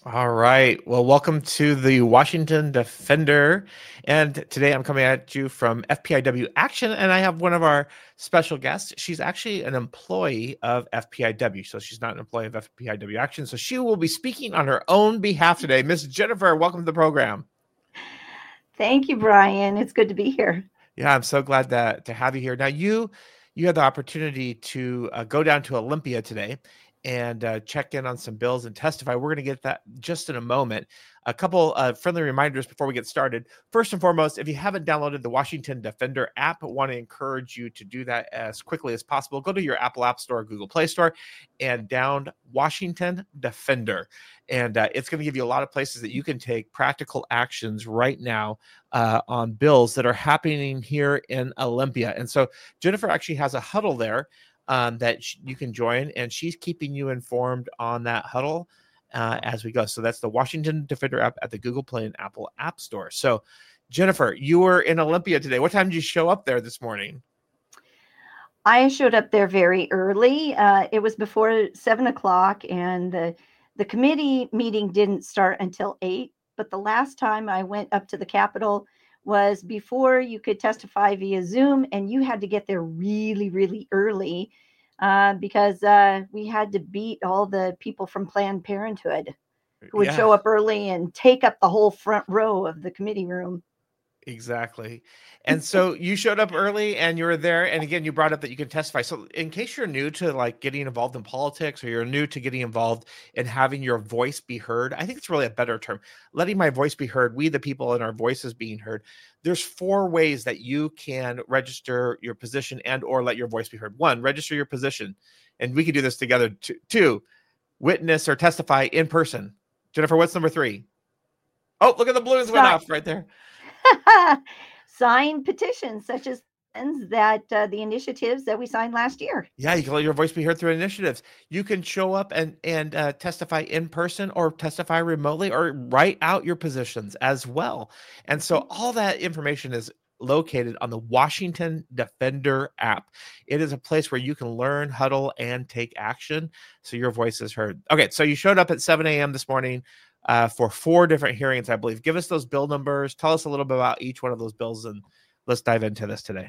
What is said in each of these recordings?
All right. Well, welcome to the Washington Defender. And today I'm coming at you from FPIW Action, and I have one of our special guests. She's actually an employee of FPIW, so she's not an employee of FPIW Action. So she will be speaking on her own behalf today. Miss Jennifer, welcome to the program. Thank you, Brian. It's good to be here. Yeah, I'm so glad to have you here. Now, you had the opportunity to go down to Olympia today and check in on some bills and testify. We're going to get that just in a moment. A couple friendly reminders before we get started. First and foremost, if you haven't downloaded the Washington Defender app, I want to encourage you to do that as quickly as possible. Go to your Apple App Store or Google Play Store and down Washington Defender. And it's going to give you a lot of places that you can take practical actions right now on bills that are happening here in Olympia. And so Jennifer actually has a huddle there that you can join, and she's keeping you informed on that huddle as we go. So that's the Washington Defender app at the Google Play and Apple App Store. So Jennifer, you were in Olympia today. What time did you show up there this morning? I showed up there very early. It was before 7 o'clock, and the committee meeting didn't start until 8. But the last time I went up to the Capitol was before you could testify via Zoom, and you had to get there really, really early because we had to beat all the people from Planned Parenthood who would Yeah. show up early and take up the whole front row of the committee room. Exactly. And so you showed up early and you were there. And again, you brought up that you can testify. So in case you're new to like getting involved in politics or you're new to getting involved in having your voice be heard, I think it's really a better term. Letting my voice be heard, we the people and our voices being heard. There's 4 ways that you can register your position and or let your voice be heard. 1, register your position. And we can do this together. 2, witness or testify in person. Jennifer, what's number 3? Oh, look at the balloons went Sign, off right there. sign petitions such as that the initiatives that we signed last year. Yeah, you can let your voice be heard through initiatives. You can show up and testify in person or testify remotely or write out your positions as well. And so all that information is located on the Washington Defender app. It is a place where you can learn, huddle, and take action so your voice is heard. Okay, so you showed up at 7 a.m. this morning for 4 different hearings, I believe. Give us those bill numbers. Tell us a little bit about each one of those bills, and let's dive into this today.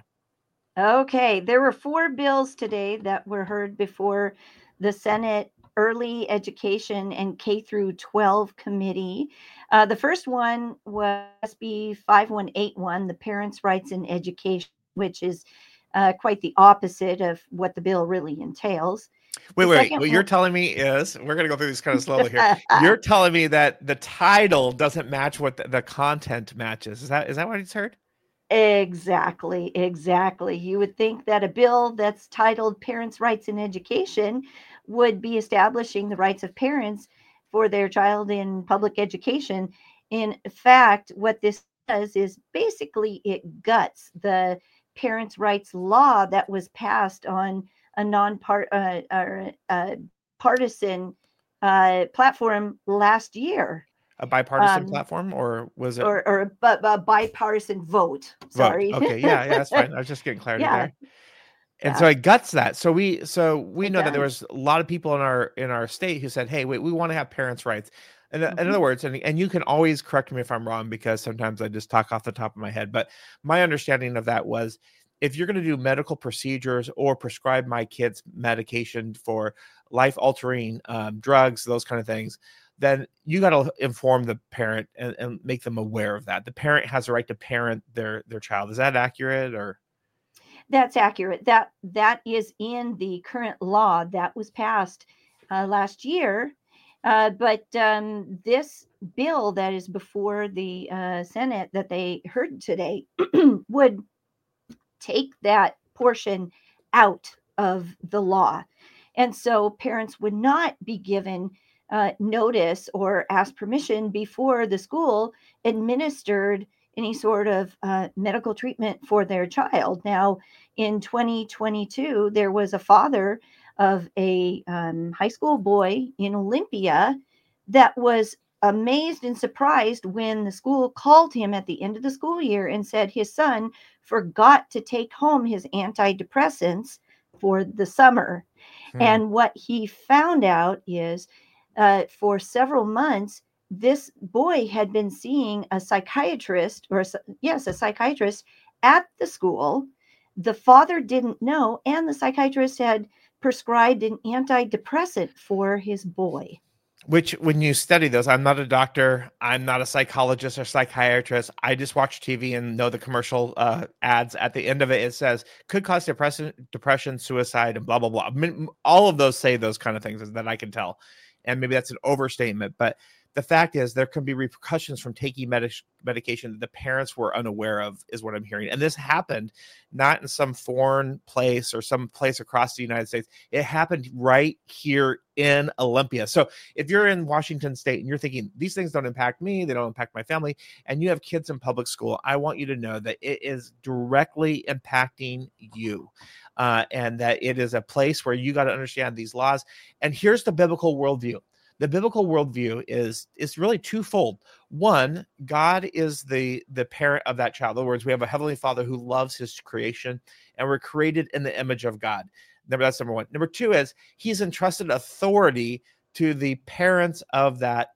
Okay, there were 4 bills today that were heard before the Senate Early Education and K through 12 Committee. The first one was SB 5181, the Parents' Rights in Education, which is quite the opposite of what the bill really entails. Wait, The wait, wait. second What you're one, telling me is we're gonna go through this kind of slowly here. You're telling me that the title doesn't match what the content matches. Is that what he's heard? exactly, exactly. You would think that a bill that's titled Parents' Rights in Education would be establishing the rights of parents for their child in public education. In fact, what this does is basically it guts the parents' rights law that was passed on a non-part or partisan platform last year. A bipartisan Um, platform, or was it or a bipartisan vote. vote? Sorry. Okay, yeah, that's fine. I was just getting clarity Yeah, there. And so yeah, it guts that. So we it know that there does. was a lot of people in our state who said, "Hey, wait, we want to have parents' rights." And in Mhm. other words, and you can always correct me if I'm wrong because sometimes I just talk off the top of my head. But my understanding of that was, if you're going to do medical procedures or prescribe my kids medication for life altering drugs, those kind of things, then you got to inform the parent and make them aware of that. The parent has a right to parent their child. Is that accurate or? That's accurate. That is in the current law that was passed last year. But this bill that is before the Senate that they heard today would take that portion out of the law. And so parents would not be given notice or ask permission before the school administered any sort of medical treatment for their child. Now, in 2022, there was a father of a high school boy in Olympia that was amazed and surprised when the school called him at the end of the school year and said his son forgot to take home his antidepressants for the summer. Hmm. And what he found out is for several months, this boy had been seeing a psychiatrist, yes, a psychiatrist at the school. The father didn't know, and the psychiatrist had prescribed an antidepressant for his boy. Which, when you study those, I'm not a doctor, I'm not a psychologist or psychiatrist. I just watch TV and know the commercial ads. At the end of it, it says could cause depression, suicide, and blah blah blah. I mean, all of those say those kind of things that I can tell, and maybe that's an overstatement, but the fact is there can be repercussions from taking medication that the parents were unaware of, is what I'm hearing. And this happened not in some foreign place or some place across the United States. It happened right here in Olympia. So if you're in Washington State and you're thinking these things don't impact me, they don't impact my family, and you have kids in public school, I want you to know that it is directly impacting you. And that it is a place where you got to understand these laws. And here's the biblical worldview. The biblical worldview is really twofold. One, God is the parent of that child. In other words, we have a heavenly Father who loves his creation, and we're created in the image of God. That's number one. Number two is he's entrusted authority to the parents of that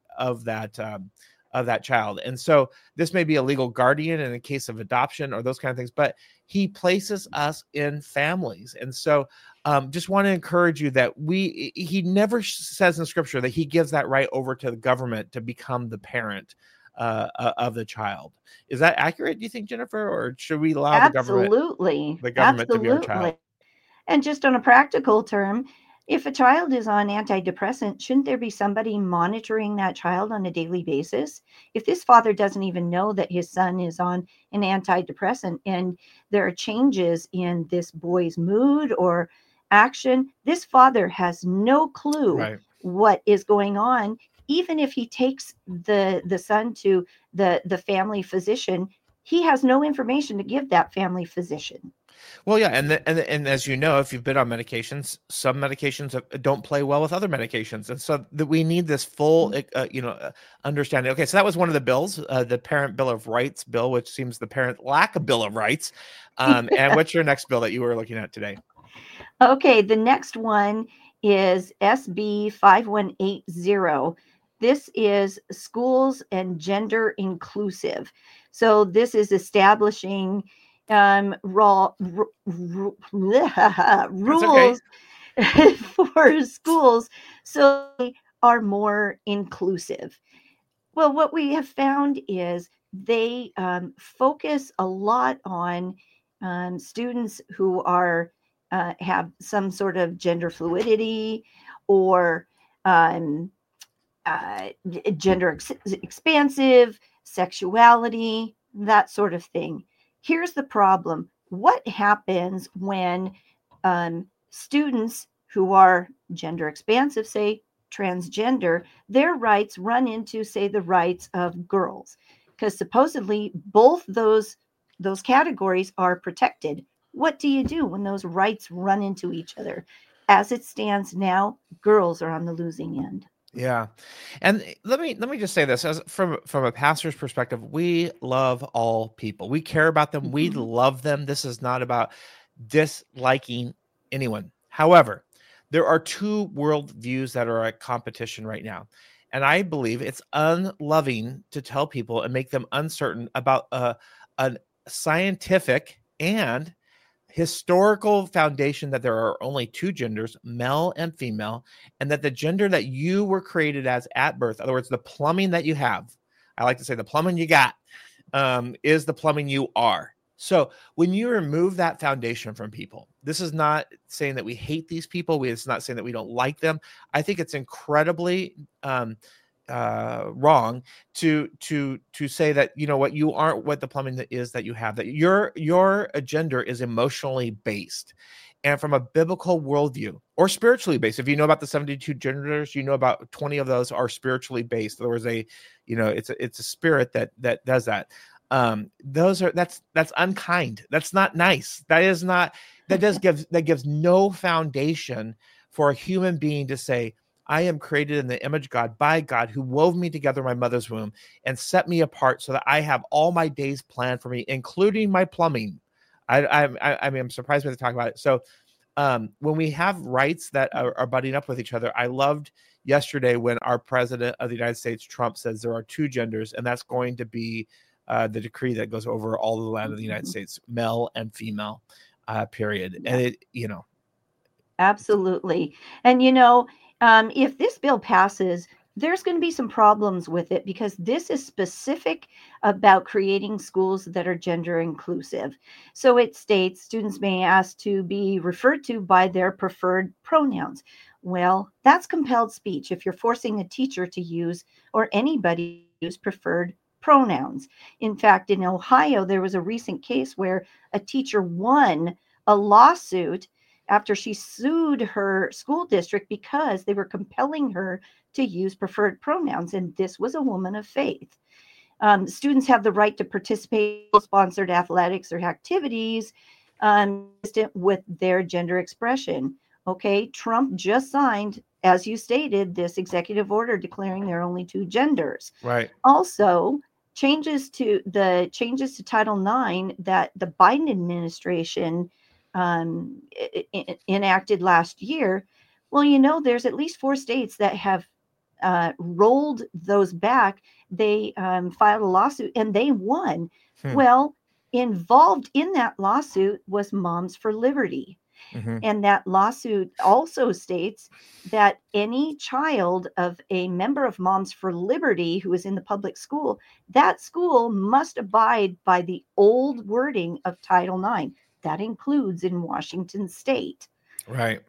child. And so this may be a legal guardian in a case of adoption or those kind of things, but he places us in families. And so just want to encourage you that he never says in scripture that he gives that right over to the government to become the parent of the child. Is that accurate, do you think, Jennifer, or should we allow the government to be our child? And just on a practical term, if a child is on antidepressant, shouldn't there be somebody monitoring that child on a daily basis? If this father doesn't even know that his son is on an antidepressant and there are changes in this boy's mood or action, this father has no clue what is going on. Even if he takes the son to the family physician, he has no information to give that family physician. Well, yeah, and as you know, if you've been on medications, some medications don't play well with other medications, and so we need this full, understanding. Okay, so that was one of the bills, the Parent Bill of Rights bill, which seems the parent lack a Bill of Rights. And what's your next bill that you were looking at today? Okay, the next one is SB 5180. This is schools and gender inclusive. So this is establishing rules for schools so they are more inclusive. Well, what we have found is they focus a lot on students who are have some sort of gender fluidity or gender expansive, sexuality, that sort of thing. Here's the problem. What happens when students who are gender expansive, say transgender, their rights run into, say, the rights of girls? Because supposedly both those categories are protected. What do you do when those rights run into each other? As it stands now, girls are on the losing end. Yeah. And let me just say this, as from a pastor's perspective, we love all people. We care about them. We love them. This is not about disliking anyone. However, there are two worldviews that are at competition right now. And I believe it's unloving to tell people and make them uncertain about a scientific and historical foundation that there are only two genders, male and female, and that the gender that you were created as at birth, in other words, the plumbing that you have, I like to say the plumbing you got, is the plumbing you are. So when you remove that foundation from people, this is not saying that we hate these people. It's not saying that we don't like them. I think it's incredibly wrong to say that, you know what, you aren't what the plumbing that is that you have, that your gender is emotionally based. And from a biblical worldview or spiritually based, if you know about the 72 genders, you know about 20 of those are spiritually based. There was it's a spirit that does that. That's unkind. That's not nice. That gives no foundation for a human being to say, I am created in the image of God by God, who wove me together in my mother's womb and set me apart so that I have all my days planned for me, including my plumbing. I'm surprised when they talk about it. So when we have rights that are butting up with each other. I loved yesterday when our president of the United States, Trump, says there are two genders, and that's going to be the decree that goes over all the land of the United States, male and female, period. Yeah. And it, you know, Absolutely. And if this bill passes, there's going to be some problems with it because this is specific about creating schools that are gender inclusive. So it states students may ask to be referred to by their preferred pronouns. Well, that's compelled speech if you're forcing a teacher to use or anybody to use preferred pronouns. In fact, in Ohio, there was a recent case where a teacher won a lawsuit after she sued her school district because they were compelling her to use preferred pronouns. And this was a woman of faith. Students have the right to participate in sponsored athletics or activities consistent with their gender expression. Okay, Trump just signed, as you stated, this executive order declaring there are only two genders. right. Also, changes to Title IX that the Biden administration enacted last year. Well, there's at least 4 states that have rolled those back. They filed a lawsuit and they won. Well, involved in that lawsuit was Moms for Liberty. And that lawsuit also states that any child of a member of Moms for Liberty who is in the public school, that school must abide by the old wording of Title IX. That includes in Washington state. Right.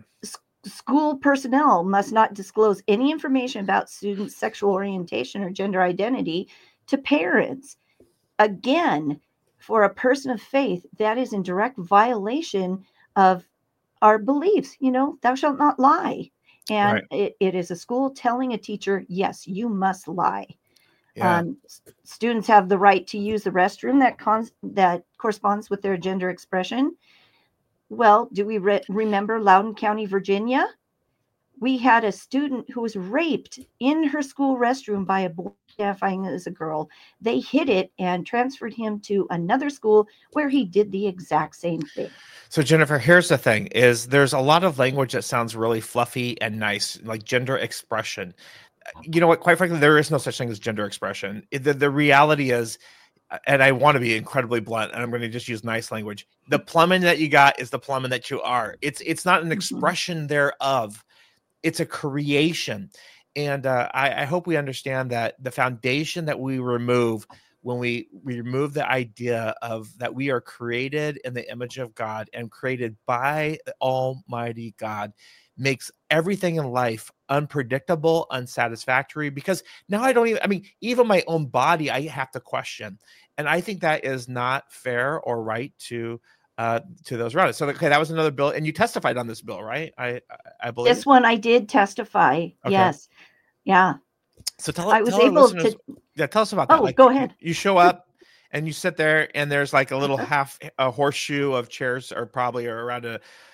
School personnel must not disclose any information about students' sexual orientation or gender identity to parents. Again, for a person of faith, that is in direct violation of our beliefs. Thou shalt not lie. And Right. it is a school telling a teacher, yes, you must lie. Yeah. Students have the right to use the restroom that corresponds with their gender expression. Well, do we remember Loudoun County, Virginia? We had a student who was raped in her school restroom by a boy identifying as a girl. They hid it and transferred him to another school where he did the exact same thing. So Jennifer, here's the thing: is there's a lot of language that sounds really fluffy and nice, like gender expression. You know what? Quite frankly, there is no such thing as gender expression. The reality is, and I want to be incredibly blunt, and I'm going to just use nice language. The plumbing that you got is the plumbing that you are. It's not an expression thereof. It's a creation. And I hope we understand that the foundation that we remove when we remove the idea of that we are created in the image of God and created by Almighty God makes everything in life unpredictable, unsatisfactory, because now even my own body, I have to question. And I think that is not fair or right to those around it. So, okay, that was another bill, and you testified on this bill, right? I believe this one I did testify. Okay. Yes. Yeah. So I was able to. Yeah, tell us about that. Oh, go ahead. You show up and you sit there, and there's like a little a horseshoe of chairs, or probably around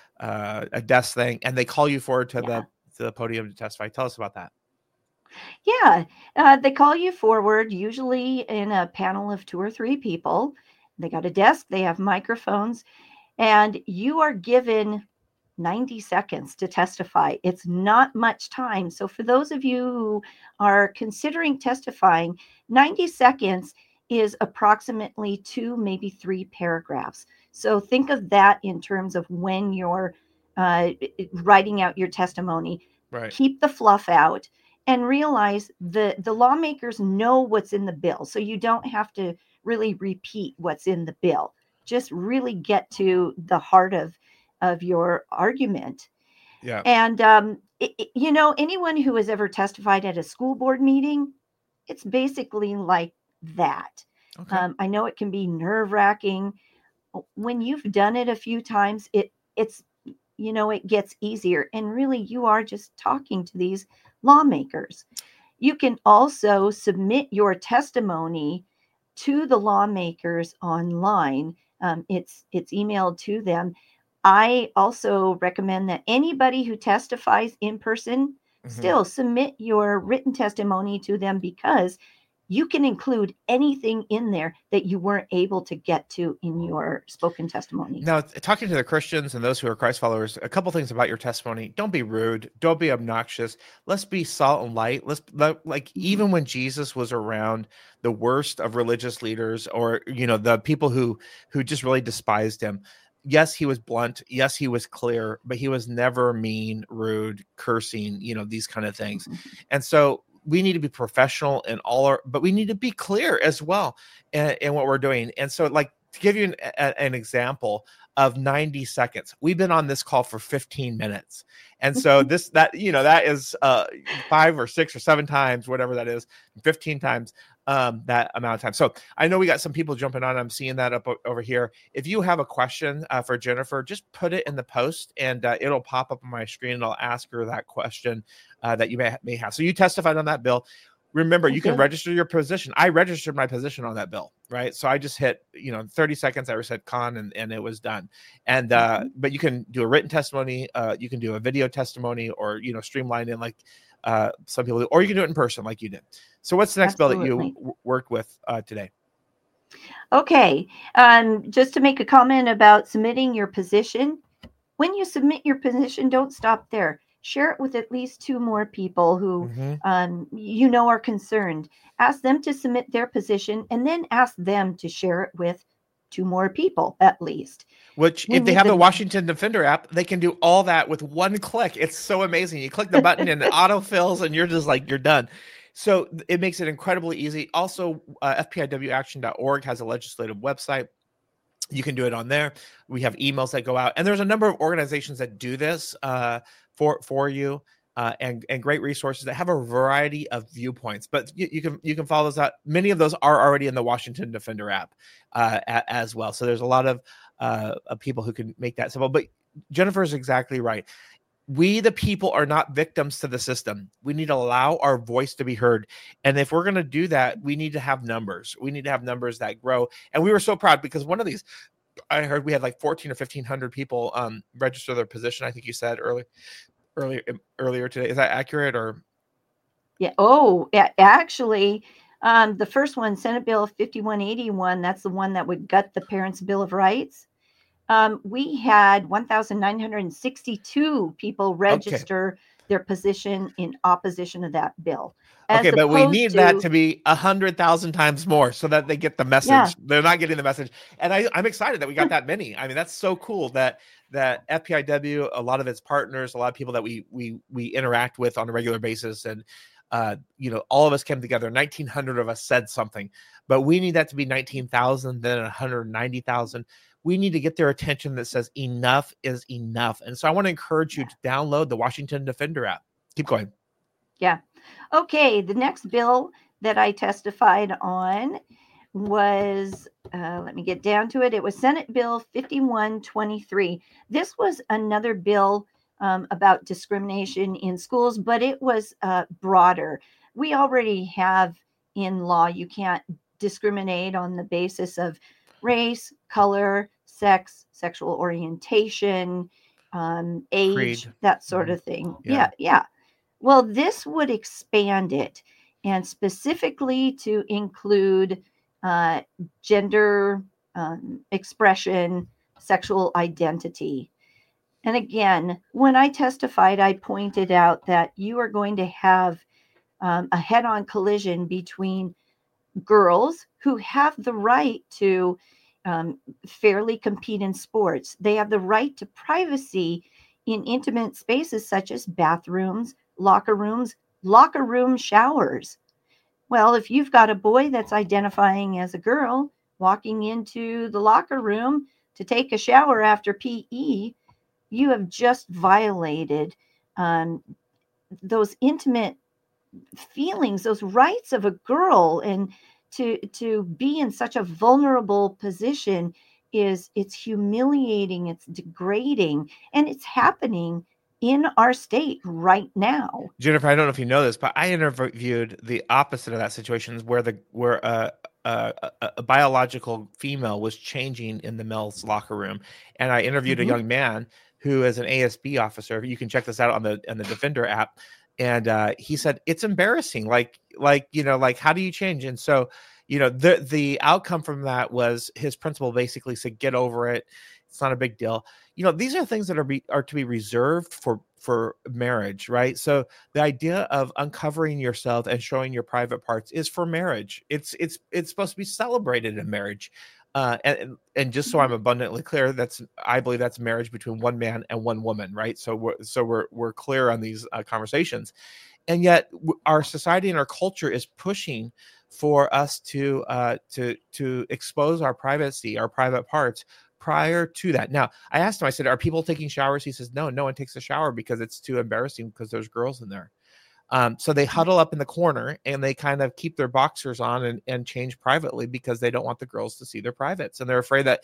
a desk thing, and they call you forward to the podium to testify. Tell us about that. Yeah, they call you forward, usually in a panel of 2 or 3 people. They got a desk, they have microphones, and you are given 90 seconds to testify. It's not much time. So for those of you who are considering testifying, 90 seconds is approximately 2, maybe 3 paragraphs. So think of that in terms of when you're writing out your testimony. Right. Keep the fluff out and realize the lawmakers know what's in the bill. So you don't have to really repeat what's in the bill. Just really get to the heart of your argument. Yeah. And anyone who has ever testified at a school board meeting, it's basically like that. Okay. I know it can be nerve-wracking. When you've done it a few times, it gets easier, and really you are just talking to these lawmakers. You can also submit your testimony to the lawmakers online. It's emailed to them. I also recommend that anybody who testifies in person still submit your written testimony to them, because you can include anything in there that you weren't able to get to in your spoken testimony. Now, talking to the Christians and those who are Christ followers, a couple things about your testimony. Don't be rude. Don't be obnoxious. Let's be salt and light. Even when Jesus was around, the worst of religious leaders, or the people who just really despised him. Yes, he was blunt. Yes, he was clear, but he was never mean, rude, cursing, these kind of things. And so we need to be professional in but we need to be clear as well in what we're doing. And so, to give you an example of 90 seconds, we've been on this call for 15 minutes. And so that is 5 or 6 or 7 times, whatever that is, 15 times that amount of time. So I know we got some people jumping on. I'm seeing that up over here. If you have a question for Jennifer, just put it in the post and it'll pop up on my screen and I'll ask her that question that you may have. So you testified on that bill. Remember, you can register your position. I registered my position on that bill, right? So I just hit, 30 seconds. I said con and it was done. And, but you can do a written testimony. You can do a video testimony or, streamline in some people do, or you can do it in person like you did. So what's the next bill that you worked with today? Okay. Just to make a comment about submitting your position. When you submit your position, don't stop there. Share it with at least 2 more people who are concerned. Ask them to submit their position and then ask them to share it with 2 more people at least. Which, if they have the Washington Defender app, they can do all that with 1 click. It's so amazing. You click the button and it autofills and you're just you're done. So it makes it incredibly easy. Also, fpiwaction.org has a legislative website. You can do it on there. We have emails that go out, and there's a number of organizations that do this for you, and great resources that have a variety of viewpoints. But you can follow those out. Many of those are already in the Washington Defender app as well. So there's a lot of people who can make that simple. But Jennifer is exactly right. We, the people, are not victims to the system. We need to allow our voice to be heard. And if we're going to do that, we need to have numbers. We need to have numbers that grow. And we were so proud because one of these, I heard we had 1,400 or 1,500 people register their position. I think you said earlier today. Is that accurate or? Yeah. Oh, actually, the first one, Senate Bill 5181, that's the one that would gut the Parents' Bill of Rights. We had 1,962 people register their position in opposition to that bill. Okay, but we need that to be 100,000 times more so that they get the message. Yeah. They're not getting the message. And I'm excited that we got that many. I mean, that's so cool that FPIW, a lot of its partners, a lot of people that we interact with on a regular basis, and all of us came together. 1,900 of us said something, but we need that to be 19,000, then 190,000. We need to get their attention that says enough is enough. And so I want to encourage you to download the Washington Defender app. Keep going. Yeah. Okay. The next bill that I testified on was, let me get down to it. It was Senate Bill 5123. This was another bill about discrimination in schools, but it was broader. We already have in law, you can't discriminate on the basis of race, color, sex, sexual orientation, age, creed, that sort of thing. Yeah. Well, this would expand it, and specifically to include gender expression, sexual identity. And again, when I testified, I pointed out that you are going to have a head-on collision between girls who have the right to fairly compete in sports. They have the right to privacy in intimate spaces such as bathrooms, locker room showers. Well, if you've got a boy that's identifying as a girl walking into the locker room to take a shower after PE, you have just violated those intimate feelings, those rights of a girl. And to be in such a vulnerable position it's humiliating, it's degrading, and it's happening in our state right now. Jennifer, I don't know if you know this, but I interviewed the opposite of that situation where a biological female was changing in the male's locker room. And I interviewed a young man who is an ASB officer. You can check this out on the Defender app. And he said it's embarrassing. Like how do you change? And so, the outcome from that was his principal basically said, get over it. It's not a big deal. These are things that are to be reserved for marriage, right? So the idea of uncovering yourself and showing your private parts is for marriage. It's supposed to be celebrated in marriage. And just so I'm abundantly clear, I believe that's marriage between one man and one woman, right? So we're clear on these conversations, and yet our society and our culture is pushing for us to expose our privacy, our private parts prior to that. Now, I asked him, I said, are people taking showers? He says, no one takes a shower because it's too embarrassing because there's girls in there. So they huddle up in the corner and they kind of keep their boxers on and change privately because they don't want the girls to see their privates. And they're afraid that,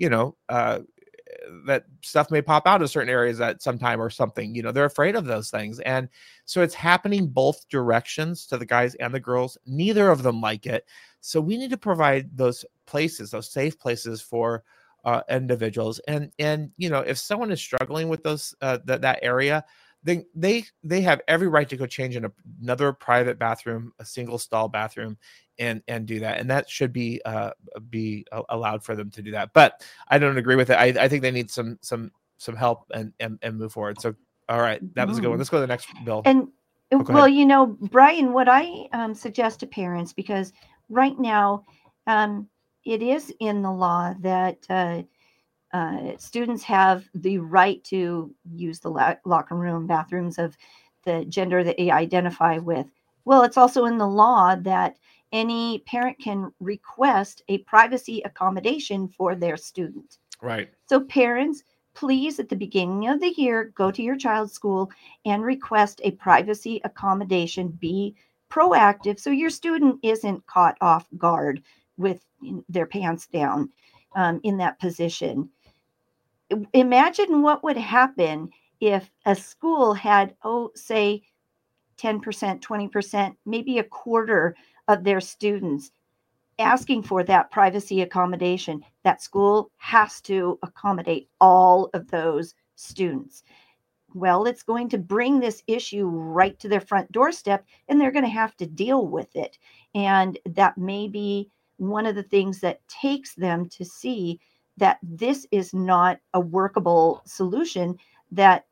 that stuff may pop out in certain areas at some time or something. They're afraid of those things. And so it's happening both directions to the guys and the girls. Neither of them like it. So we need to provide those places, those safe places for individuals. And if someone is struggling with those that area, then they have every right to go change in another private bathroom, a single stall bathroom, and do that. And that should be allowed for them to do that. But I don't agree with it. I think they need some help and move forward. So, all right, that was a good one. Let's go to the next bill. And well, Brian, what I suggest to parents, because right now it is in the law that students have the right to use the locker room bathrooms of the gender that they identify with. Well, it's also in the law that any parent can request a privacy accommodation for their student. Right. So parents, please, at the beginning of the year, go to your child's school and request a privacy accommodation. Be proactive so your student isn't caught off guard with their pants down in that position. Imagine what would happen if a school had, say, 10%, 20%, maybe a quarter of their students asking for that privacy accommodation. That school has to accommodate all of those students. Well, it's going to bring this issue right to their front doorstep, and they're going to have to deal with it. And that may be one of the things that takes them to see that this is not a workable solution, that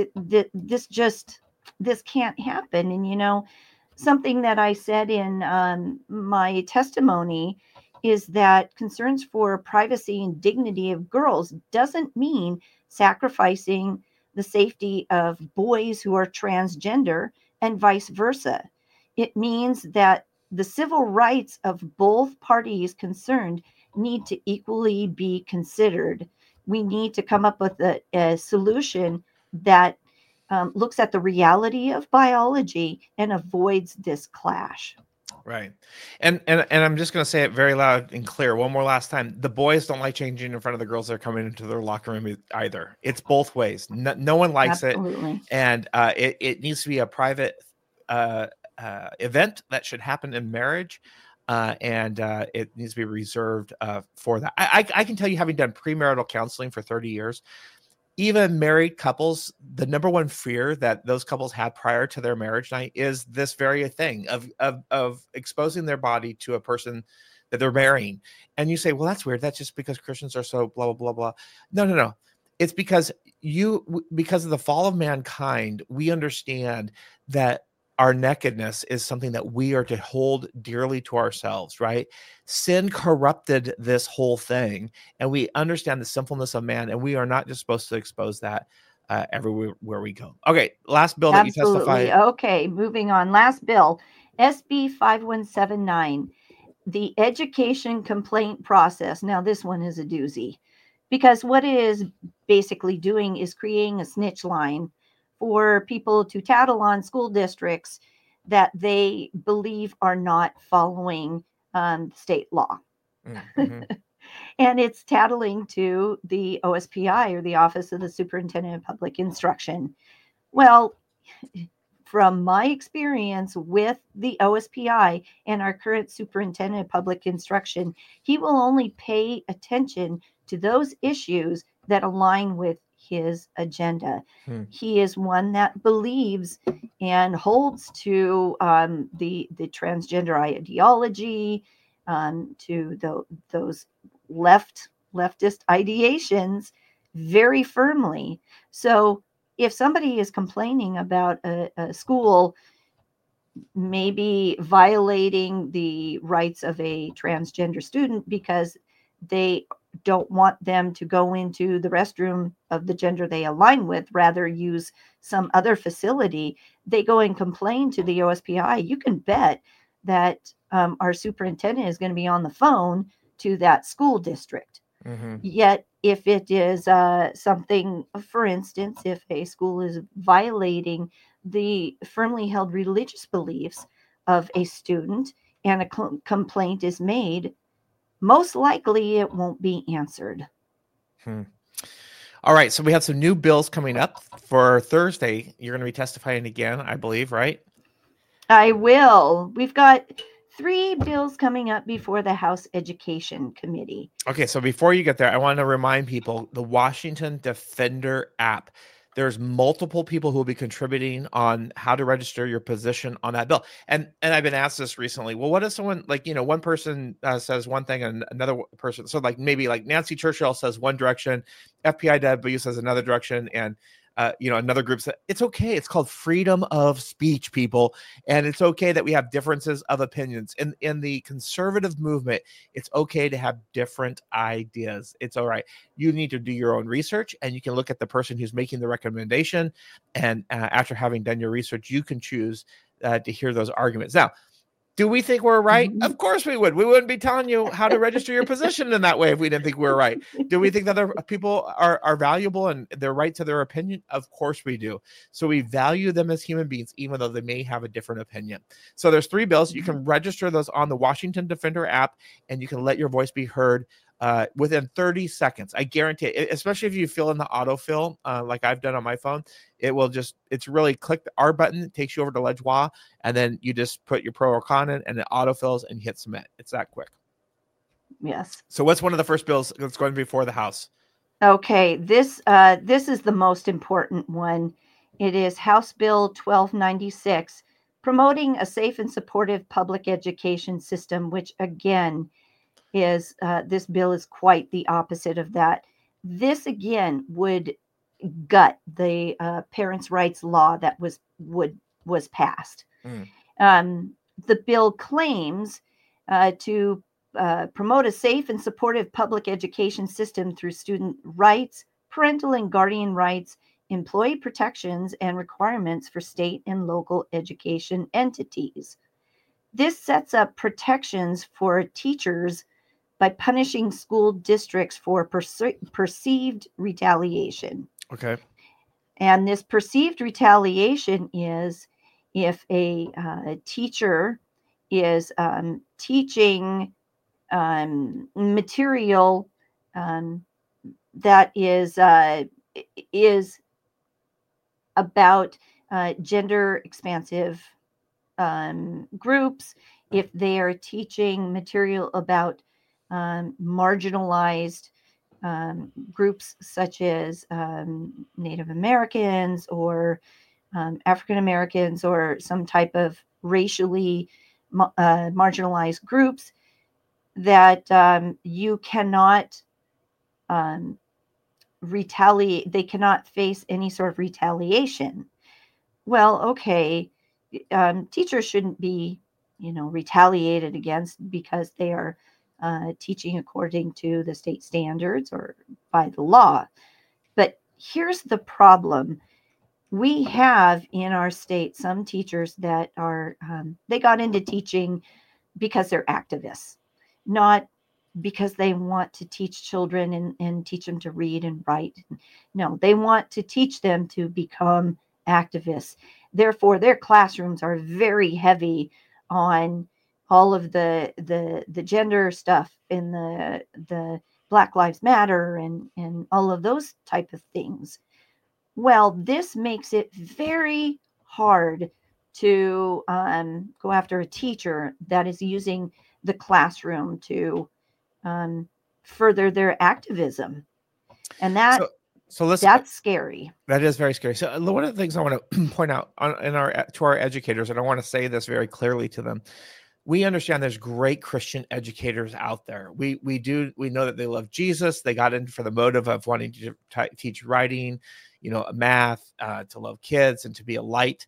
this can't happen. And something that I said in my testimony is that concerns for privacy and dignity of girls doesn't mean sacrificing the safety of boys who are transgender and vice versa. It means that the civil rights of both parties concerned need to equally be considered. We need to come up with a solution that looks at the reality of biology and avoids this clash. Right. And I'm just going to say it very loud and clear one more last time. The boys don't like changing in front of the girls that are coming into their locker room either. It's both ways. No one likes Absolutely. it. And it needs to be a private event that should happen in marriage. And it needs to be reserved for that. I can tell you, having done premarital counseling for 30 years, even married couples, the number one fear that those couples had prior to their marriage night is this very thing of exposing their body to a person that they're marrying. And you say, well, that's weird. That's just because Christians are so blah, blah, blah, blah. No. It's because of the fall of mankind, we understand that our nakedness is something that we are to hold dearly to ourselves, right? Sin corrupted this whole thing, and we understand the sinfulness of man, and we are not just supposed to expose that everywhere where we go. Okay, last bill that Absolutely. you testified. Okay, moving on. Last bill, SB 5179, the education complaint process. Now, this one is a doozy, because what it is basically doing is creating a snitch line for people to tattle on school districts that they believe are not following state law. Mm-hmm. And it's tattling to the OSPI, or the Office of the Superintendent of Public Instruction. Well, from my experience with the OSPI and our current Superintendent of Public Instruction, he will only pay attention to those issues that align with his agenda. Hmm. He is one that believes and holds to the transgender ideology, to those leftist ideations very firmly. So if somebody is complaining about a school maybe violating the rights of a transgender student because they don't want them to go into the restroom of the gender they align with, rather use some other facility, they go and complain to the OSPI, you can bet that our superintendent is going to be on the phone to that school district. Mm-hmm. Yet, if it is something, for instance, if a school is violating the firmly held religious beliefs of a student and a complaint is made, most likely it won't be answered. Hmm. All right. So we have some new bills coming up for Thursday. You're going to be testifying again, I believe, right? I will. We've got 3 bills coming up before the House Education Committee. Okay, so before you get there, I want to remind people the Washington Defender app. There's multiple people who will be contributing on how to register your position on that bill. And I've been asked this recently. Well, what if someone like, one person says one thing and another person, so like maybe like Nancy Churchill says one direction, FPIW says another direction, and another group said it's okay. It's called freedom of speech, people, and it's okay that we have differences of opinions. In the conservative movement, it's okay to have different ideas. It's all right. You need to do your own research, and you can look at the person who's making the recommendation. And after having done your research, you can choose to hear those arguments. Now, do we think we're right? Mhm. Of course we would. We wouldn't be telling you how to register your position in that way if we didn't think we were right. Do we think that other people are valuable and their right to their opinion? Of course we do. So we value them as human beings, even though they may have a different opinion. So there's 3 bills. You can register those on the Washington Defender app, and you can let your voice be heard within 30 seconds. I guarantee it, especially if you fill in the autofill like I've done on my phone. It's really click the R button, it takes you over to Lejoie, and then you just put your pro or con in, and it autofills and hit submit. It's that quick. Yes. So what's one of the first bills that's going before the House? Okay, this is the most important one. It is House Bill 1296, promoting a safe and supportive public education system, which again is this bill is quite the opposite of that. This again would gut the parents' rights law that was passed. Mm. The bill claims to promote a safe and supportive public education system through student rights, parental and guardian rights, employee protections, and requirements for state and local education entities. This sets up protections for teachers by punishing school districts for perceived retaliation. Okay. And this perceived retaliation is if a teacher is teaching material that is about gender expansive groups, if they are teaching material about marginalized groups such as Native Americans or African Americans or some type of racially marginalized groups, that you cannot retaliate, they cannot face any sort of retaliation. Well, okay, teachers shouldn't be, retaliated against because they are teaching according to the state standards or by the law. But here's the problem. We have in our state some teachers that are, they got into teaching because they're activists, not because they want to teach children and teach them to read and write. No, they want to teach them to become activists. Therefore, their classrooms are very heavy on all of the gender stuff and the Black Lives Matter and all of those type of things. Well, this makes it very hard to go after a teacher that is using the classroom to further their activism. And that So let's That's scary. that is very scary. So one of the things I want to point out to our educators, and I want to say this very clearly to them, we understand there's great Christian educators out there. We know that they love Jesus. They got in for the motive of wanting to teach writing, math, to love kids and to be a light.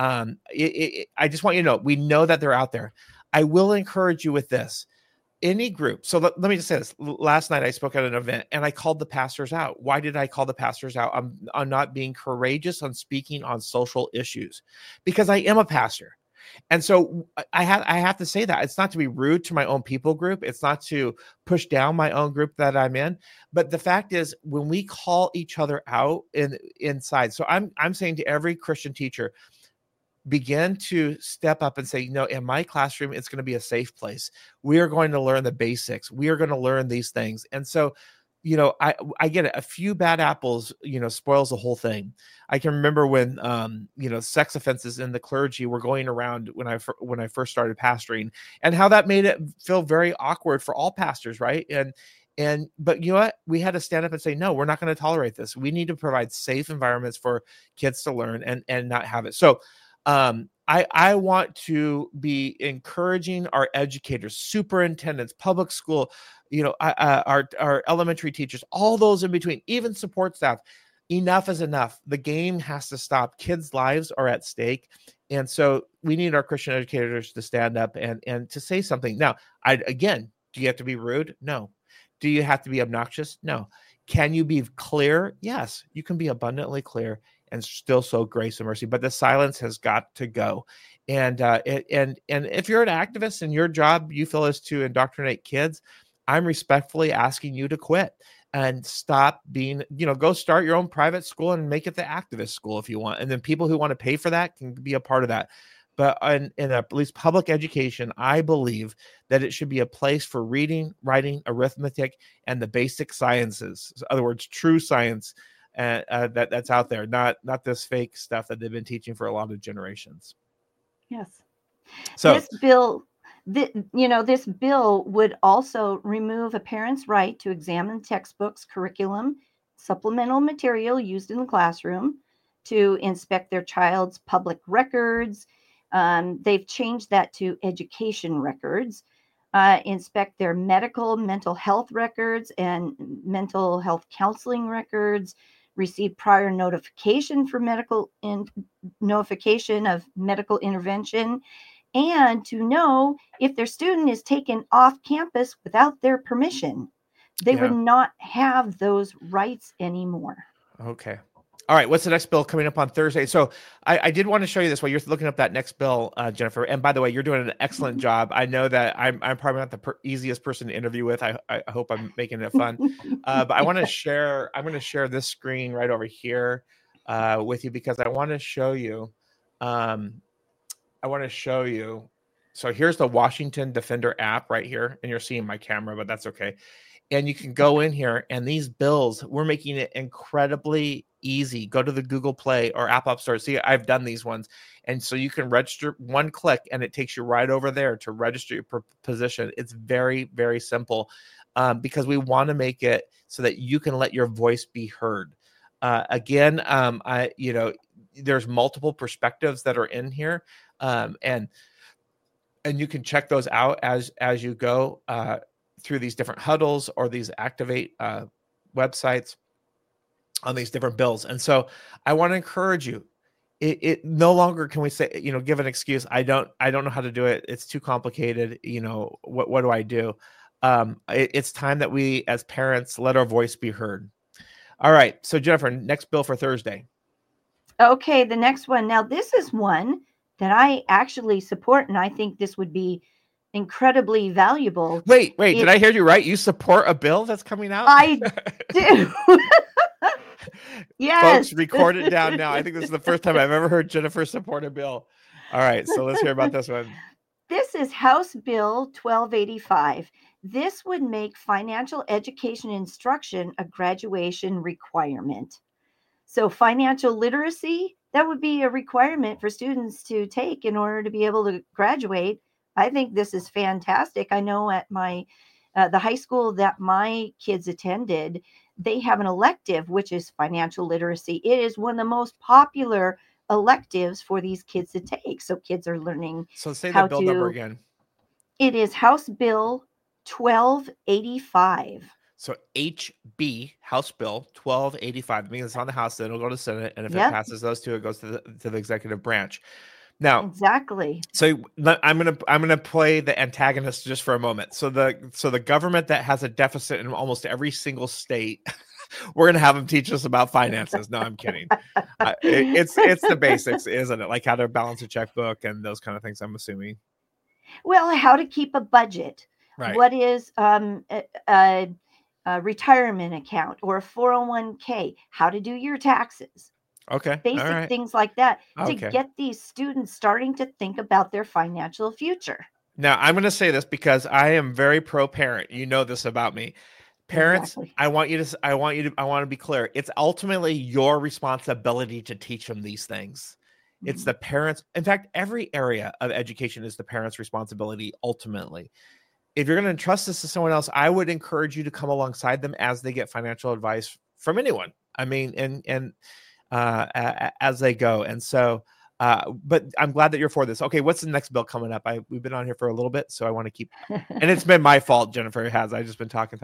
I just want you to know, we know that they're out there. I will encourage you with this. Any group. So let me just say this. Last night I spoke at an event and I called the pastors out. Why did I call the pastors out? I'm not being courageous on speaking on social issues because I am a pastor. And so I have to say that it's not to be rude to my own people group. It's not to push down my own group that I'm in. But the fact is, when we call each other out inside, so I'm saying to every Christian teacher, begin to step up and say, in my classroom, it's going to be a safe place. We are going to learn the basics. We are going to learn these things. And so, I get it. A few bad apples, spoils the whole thing. I can remember when, sex offenses in the clergy were going around when I first started pastoring, and how that made it feel very awkward for all pastors. Right. But you know what? We had to stand up and say, no, we're not going to tolerate this. We need to provide safe environments for kids to learn and not have it. So, I want to be encouraging our educators, superintendents, public school, our elementary teachers, all those in between, even support staff. Enough is enough. The game has to stop. Kids' lives are at stake. And so we need our Christian educators to stand up and to say something. Now, do you have to be rude? No. Do you have to be obnoxious? No. Can you be clear? Yes, you can be abundantly clear and still show grace and mercy, but the silence has got to go. And if you're an activist and your job you feel is to indoctrinate kids, I'm respectfully asking you to quit and stop being, go start your own private school and make it the activist school if you want. And then people who want to pay for that can be a part of that. But in at least public education, I believe that it should be a place for reading, writing, arithmetic, and the basic sciences. In other words, true science. That's out there, not this fake stuff that they've been teaching for a lot of generations. Yes. So this bill would also remove a parent's right to examine textbooks, curriculum, supplemental material used in the classroom, to inspect their child's public records. They've changed that to education records. Inspect their mental health records and mental health counseling records, receive prior notification for notification of medical intervention, and to know if their student is taken off campus without their permission. They would not have those rights anymore. Okay. All right. What's the next bill coming up on Thursday? So I did want to show you this while you're looking up that next bill, Jennifer. And by the way, you're doing an excellent job. I know that I'm probably not the easiest person to interview with. I hope I'm making it fun. But I'm going to share this screen right over here with you because I want to show you. So here's the Washington Defender app right here. And you're seeing my camera, but that's okay. And you can go in here, and these bills, we're making it incredibly easy. Go to the Google Play or App Store. See, I've done these ones. And so you can register one click, and it takes you right over there to register your position. It's very, very simple because we want to make it so that you can let your voice be heard. There's multiple perspectives that are in here, and you can check those out as you go through these different huddles or these Activate websites on these different bills. And so I want to encourage you. It no longer can we say, give an excuse. I don't know how to do it. It's too complicated. What do I do? It's time that we as parents let our voice be heard. All right. So Jennifer, next bill for Thursday. Okay. The next one. Now this is one that I actually support, and I think this would be incredibly valuable. Wait, did I hear you right? You support a bill that's coming out? I do. Yes. Folks, record it down now. I think this is the first time I've ever heard Jennifer support a bill. All right, so let's hear about this one. This is House Bill 1285. This would make financial education instruction a graduation requirement. So financial literacy, that would be a requirement for students to take in order to be able to graduate. I think this is fantastic. I know at the high school that my kids attended, they have an elective, which is financial literacy. It is one of the most popular electives for these kids to take. So kids are learning So say the how bill number to, again. it is House Bill 1285. So HB, House Bill 1285. I mean, it's on the House, then it'll go to the Senate, and if it Yep, passes those two, it goes to the executive branch. Now, exactly. so I'm gonna play the antagonist just for a moment. So the government that has a deficit in almost every single state, we're gonna have them teach us about finances. No, I'm kidding. It's the basics, isn't it? Like how to balance a checkbook and those kind of things. I'm assuming. Well, how to keep a budget. Right. What is a retirement account or a 401k? How to do your taxes. Okay. All Basic right. things like that to Okay. get these students starting to think about their financial future. Now I'm going to say this because I am very pro parent. You know this about me. Parents, Exactly. I want to be clear. It's ultimately your responsibility to teach them these things. It's the parents. In fact, every area of education is the parents' responsibility ultimately. If you're going to entrust this to someone else, I would encourage you to come alongside them as they get financial advice from anyone. I mean, and as they go. And so, but I'm glad that you're for this. Okay, what's the next bill coming up? We've been on here for a little bit, so I want to keep. And it's been my fault, Jennifer. It has. I've just been talking.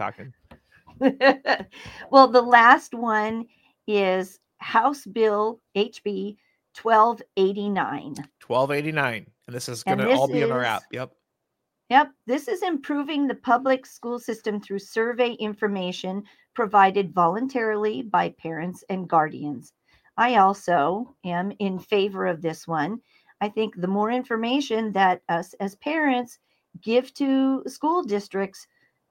Well, the last one is House Bill HB 1289. 1289, and this is going And to this all be in our is, app. Yep. yep, this is improving the public school system through survey information provided voluntarily by parents and guardians. I also am in favor of this one. I think the more information that us as parents give to school districts,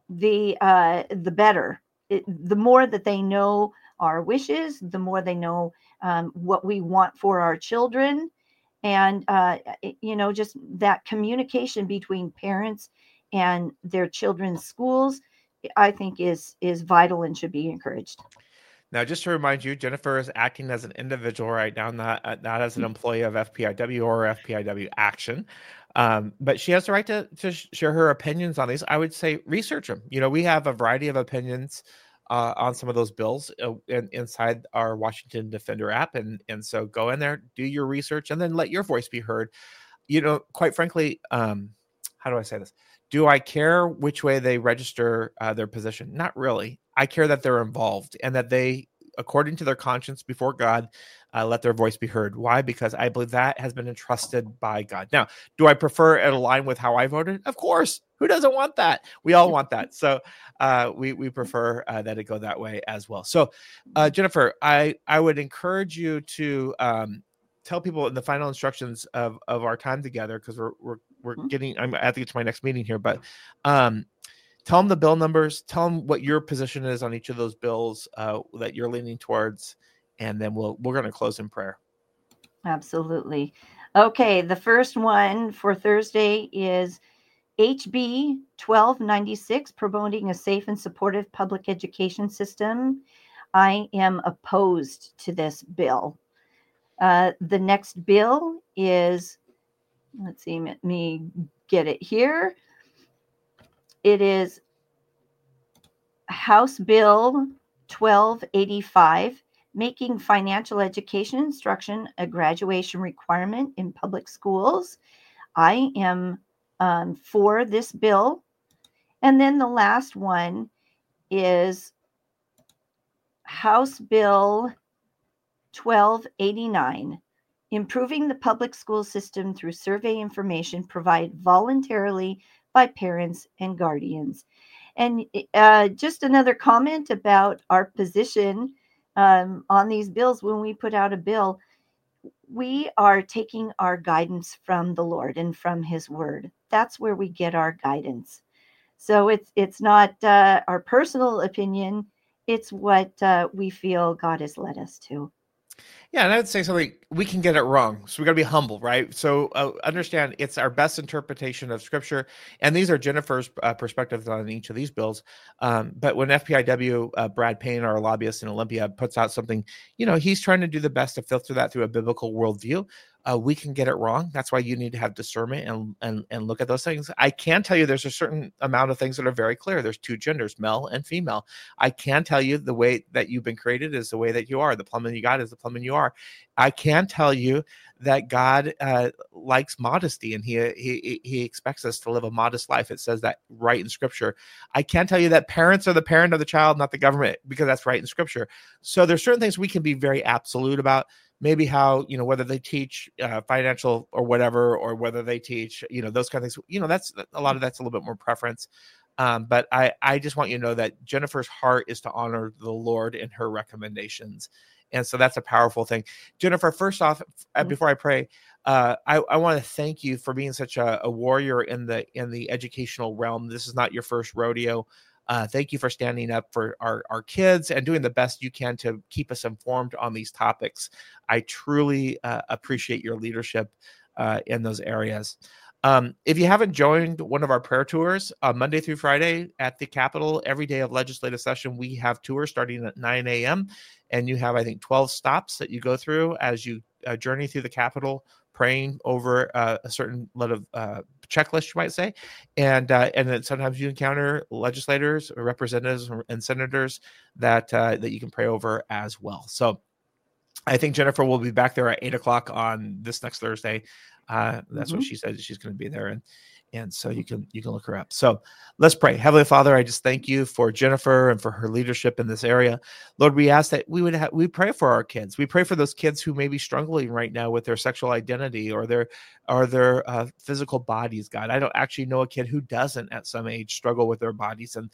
the better. The more that they know our wishes, the more they know what we want for our children, and just that communication between parents and their children's schools, I think is vital and should be encouraged. Now, just to remind you, Jennifer is acting as an individual right now, not as an employee of FPIW or FPIW Action. But she has the right to share her opinions on these. I would say research them. You know, we have a variety of opinions on some of those bills inside our Washington Defender app. And so go in there, do your research, and then let your voice be heard. You know, quite frankly, how do I say this? Do I care which way they register their position? Not really. I care that they're involved and that they, according to their conscience before God, let their voice be heard. Why? Because I believe that has been entrusted by God. Now, do I prefer it align with how I voted? Of course. Who doesn't want that? We all want that. So we prefer that it go that way as well. So, Jennifer, I would encourage you to tell people in the final instructions of our time together, because we're getting, I have to get to my next meeting here, but tell them the bill numbers, tell them what your position is on each of those bills that you're leaning towards, and then we're going to close in prayer. Absolutely. Okay, the first one for Thursday is HB 1296, promoting a safe and supportive public education system. I am opposed to this bill. The next bill is, let's see, let me get it here. It is House Bill 1285, making financial education instruction a graduation requirement in public schools. I am for this bill. And then the last one is House Bill 1289, improving the public school system through survey information provided voluntarily by parents and guardians. And just another comment about our position on these bills. When we put out a bill, we are taking our guidance from the Lord and from his word. That's where we get our guidance. So it's not our personal opinion. It's what we feel God has led us to. Yeah, and I would say something, we can get it wrong. So we got to be humble, right? So understand it's our best interpretation of scripture. And these are Jennifer's perspectives on each of these bills. But when FPIW, Brad Payne, our lobbyist in Olympia, puts out something, you know, he's trying to do the best to filter that through a biblical worldview. we can get it wrong. That's why you need to have discernment and look at those things. I can tell you there's a certain amount of things that are very clear. There's two genders, male and female. I can tell you the way that you've been created is the way that you are. The plumbing you got is the plumbing you are. I can tell you that God likes modesty, and he expects us to live a modest life. It says that right in Scripture. I can tell you that parents are the parent of the child, not the government, because that's right in Scripture. So there's certain things we can be very absolute about. Maybe how, whether they teach financial or whatever, or whether they teach, those kind of things, that's a lot of that's a little bit more preference. But I just want you to know that Jennifer's heart is to honor the Lord in her recommendations. And so that's a powerful thing. Jennifer, first off, before I pray, I want to thank you for being such a warrior in the educational realm. This is not your first rodeo. Thank you for standing up for our kids and doing the best you can to keep us informed on these topics. I truly appreciate your leadership in those areas. If you haven't joined one of our prayer tours, Monday through Friday at the Capitol, every day of legislative session, we have tours starting at 9 a.m. And you have, I think, 12 stops that you go through as you journey through the Capitol, praying over a certain lot of checklist, you might say, and then sometimes you encounter legislators, or representatives, and senators that you can pray over as well. So I think Jennifer will be back there at 8:00 on this next Thursday. That's what she said. She's going to be there, and so you can look her up. So let's pray. Heavenly Father, I just thank you for Jennifer and for her leadership in this area. Lord, we ask that we pray for our kids. We pray for those kids who may be struggling right now with their sexual identity or their physical bodies. God, I don't actually know a kid who doesn't at some age struggle with their bodies, and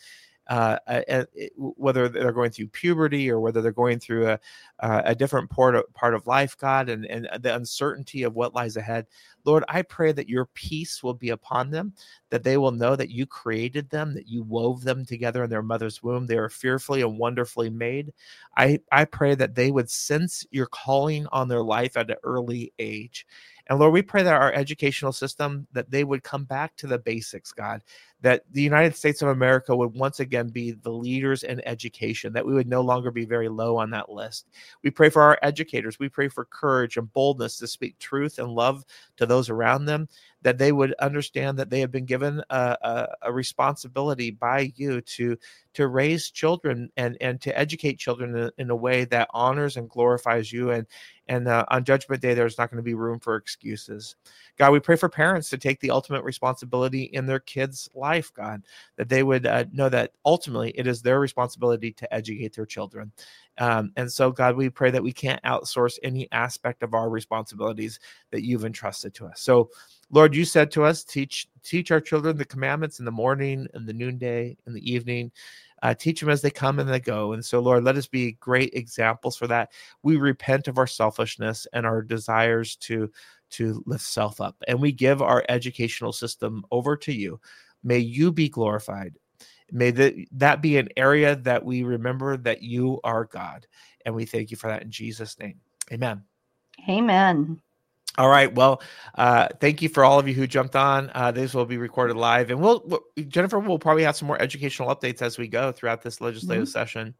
whether they're going through puberty or whether they're going through a different part of life, God, and the uncertainty of what lies ahead. Lord, I pray that your peace will be upon them, that they will know that you created them, that you wove them together in their mother's womb. They are fearfully and wonderfully made. I pray that they would sense your calling on their life at an early age. And Lord, we pray that our educational system, that they would come back to the basics, God, that the United States of America would once again be the leaders in education, that we would no longer be very low on that list. We pray for our educators. We pray for courage and boldness to speak truth and love to those around them, that they would understand that they have been given a responsibility by you to raise children and to educate children in a way that honors and glorifies you. And on Judgment Day, there's not going to be room for excuses. God, we pray for parents to take the ultimate responsibility in their kids' life, God, that they would know that ultimately it is their responsibility to educate their children. And so, God, we pray that we can't outsource any aspect of our responsibilities that you've entrusted to us. So, Lord, you said to us, teach our children the commandments in the morning, in the noonday, in the evening. Teach them as they come and they go. And so, Lord, let us be great examples for that. We repent of our selfishness and our desires to lift self up. And we give our educational system over to you. May you be glorified. May that be an area that we remember that you are God. And we thank you for that in Jesus' name. Amen. Amen. All right. Well, thank you for all of you who jumped on. This will be recorded live, and Jennifer will probably have some more educational updates as we go throughout this legislative session.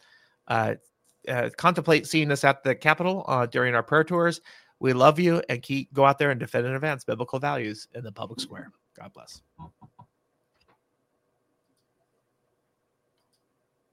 Contemplate seeing us at the Capitol during our prayer tours. We love you, and go out there and defend and advance biblical values in the public square. God bless.